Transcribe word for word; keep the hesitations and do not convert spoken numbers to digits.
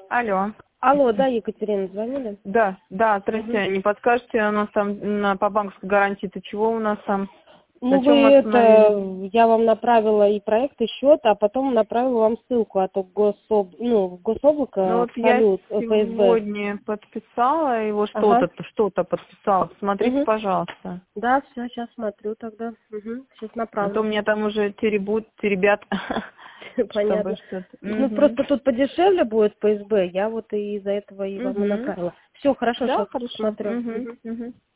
Алло. Алло, да, Екатерина, звонили? Да, да, здрасте. Угу. Не подскажете, у нас там на, по банковской гарантии-то чего у нас там? Ну, На вы чем мы остановились? это, я вам направила и проект, и счет, а потом направила вам ссылку от гособ, ну, в Ну гособлако, вот в я салют, э, Ф С Б. сегодня подписала его, Ага. что-то, что-то подписала. Смотрите, Угу. пожалуйста. Да, все, сейчас смотрю тогда. Угу. Сейчас А то направлю. меня там уже теребут, теребят, чтобы Понятно. что-то. Ну, Угу. просто тут подешевле будет П С Б, я вот и из-за этого и вам и Угу. направила. Все, хорошо, Да, сейчас хорошо. смотрю. Угу. Угу. Угу.